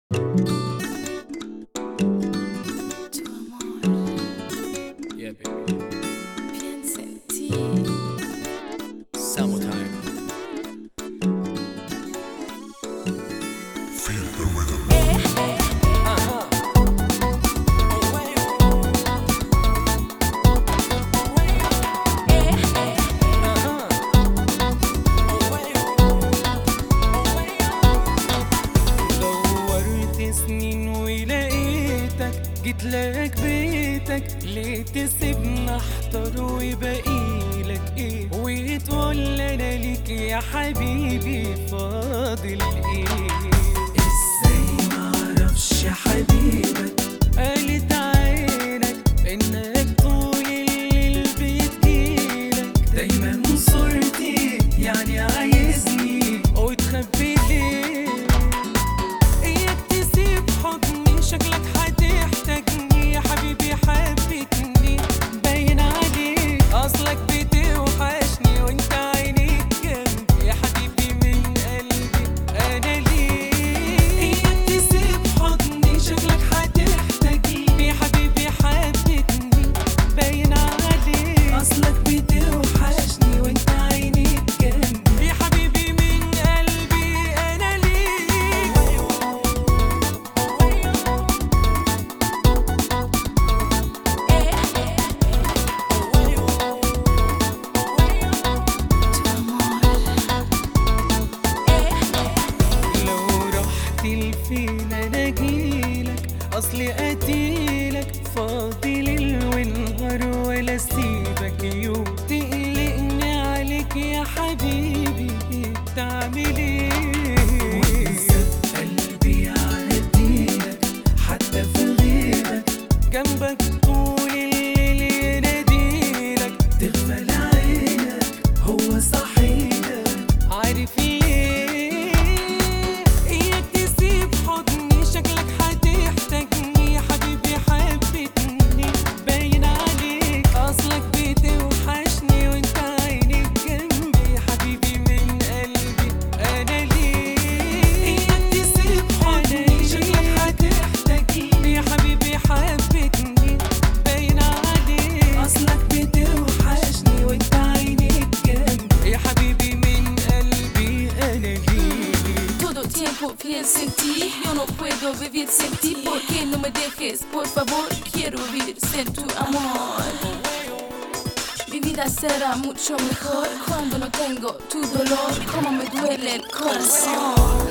Yeah, baby. Summertime. Feel the rhythm. دورت سنين ولقيتك، جيتلك بيتك، ليه تسيبنا احتار وبقيلك ايه؟ وتقول انا ليك يا حبيبي فاضل ايه؟ ازاي معرفش حبيبك قالت عينك انك طول الليل بتجيلك دايما صورتي، يعني عايزني وتخبي ليه؟ اياك تسيب حضني، شكلك هتحتاجني يا حبيبي، حبيتني باين عليك، اصلك بتوحشني وانت عينيك جنبي يا حبيبي من قلبي انا ليك. اياك تسيب حضني، شكلك هتحتاجني يا حبيبي، حبيتني باين عليك، اصلك بتوحشني وانت عينيك جنبي يا حبيبي من قلبي انا ليك. لو رحت لفين انا اجيلك، اصلي قتيلك فاضي ليل ونهار ولا سيبك يوم، تقلقني عليك يا حبيبي تعمل ايه؟ وانسى قلبي يعديلك حتى في غيبك، جنبك طول الليل يناديلك، تغفل عينك هو صحيح عارف ليه؟ اياك تسيب حضني، شكلك هتحتاجني يا حبيبي، حبيتني باين عليك، اصلك بتوحشني وانت عينيك جنبي يا حبيبي من قلبي انا ليك. اياك تسيب حضني، شكلك هتحتاجني يا حبيبي، حبيتني باين عليك، اصلك بتوحشني وانت عينيك جنبي يا حبيبي من قلبي انا ليك. Todo tiempo pienso en ti, yo no puedo vivir sin ti, porque no me dejes, por favor, quiero vivir sin tu amor. Mi vida será mucho mejor cuando no tengo tu dolor, como me duele el corazón.